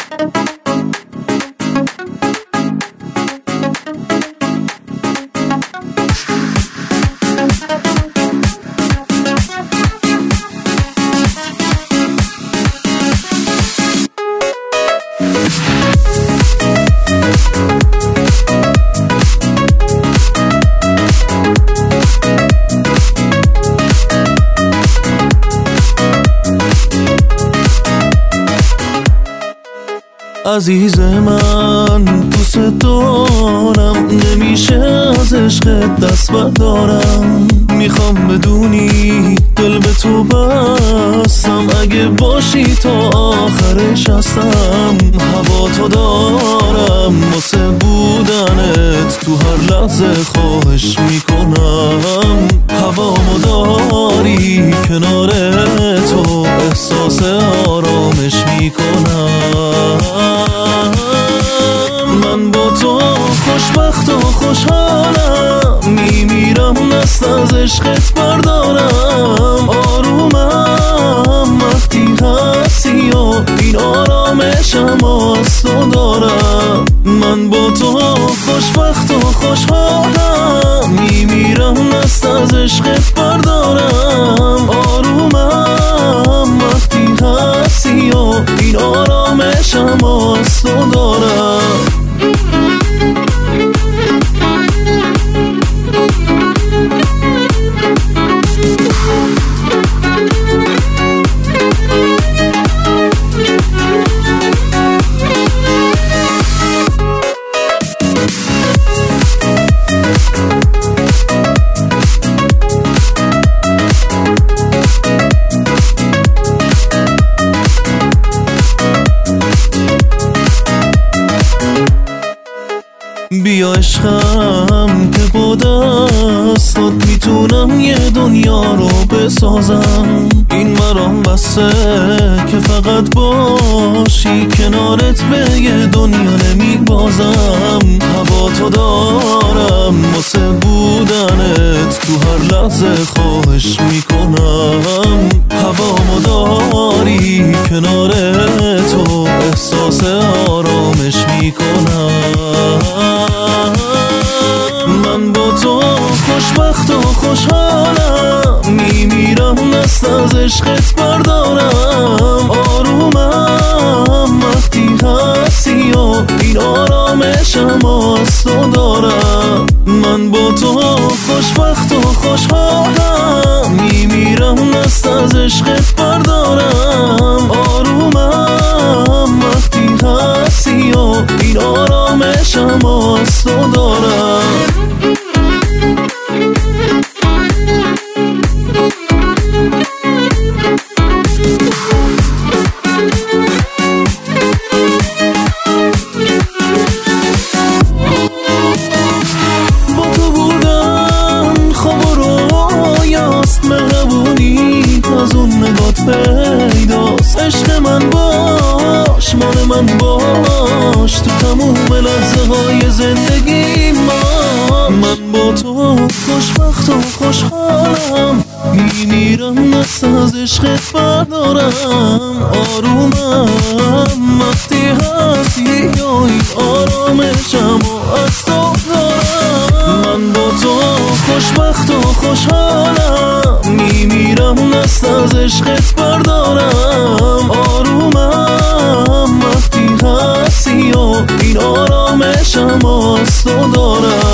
عزیز من دوست دارم، نمیشه از عشقت دست بردارم. میخوام بدونی دل به تو بستم، اگه باشی تا آخرش هستم. هوا تو دارم واسه بودنت، تو هر لحظه خواهش میکنم. هوامو داری کنار تو، احساس آرامش میکنم. من با تو خوشبخت و خوشحالم، میمیرم دست از عشقت بردارم. آرومم وقتی هستی و این آرامشم از تو دارم. من با تو خوشبخت و خوشحالم، میمیرم دست از عشقت بردارم. آرومم وقتی هستی و این آرامشم از تو دارم. بیا عشقم که با دستات میتونم یه دنیا رو بسازم. این برام بسه که فقط باشی کنارت، به یه دنیا نمیبازم. هوا تو دارم واسه بودنت، تو هر لحظه خواهش میکنم. هوامو داری کنار تو، احساس آرامش میکنم. من با تو خوشبخت و خوشحالم، میمیرم دست از عشقت بردارم. آرومم وقتی هستی و این آرامشم از تو دارم. من با تو خوشبخت و خوشحالم، میمیرم دست از عشقت بردارم. آرومم وقتی هستی و این آرامشم از تو دارم. پیداست عشق من، باش مال من باش، تو تموم لحظه های زندگی من با تو خوشبخت و خوشحالم، میمیرم دست از عشقت بردارم. آرومم وقتی هستی یا این آرامشم و از تو دارم. من با تو خوشبخت و خوشحالم، میمیرم دست از عشقت بردارم. آرومم وقتی هستی و این آرامشم از تو دارم.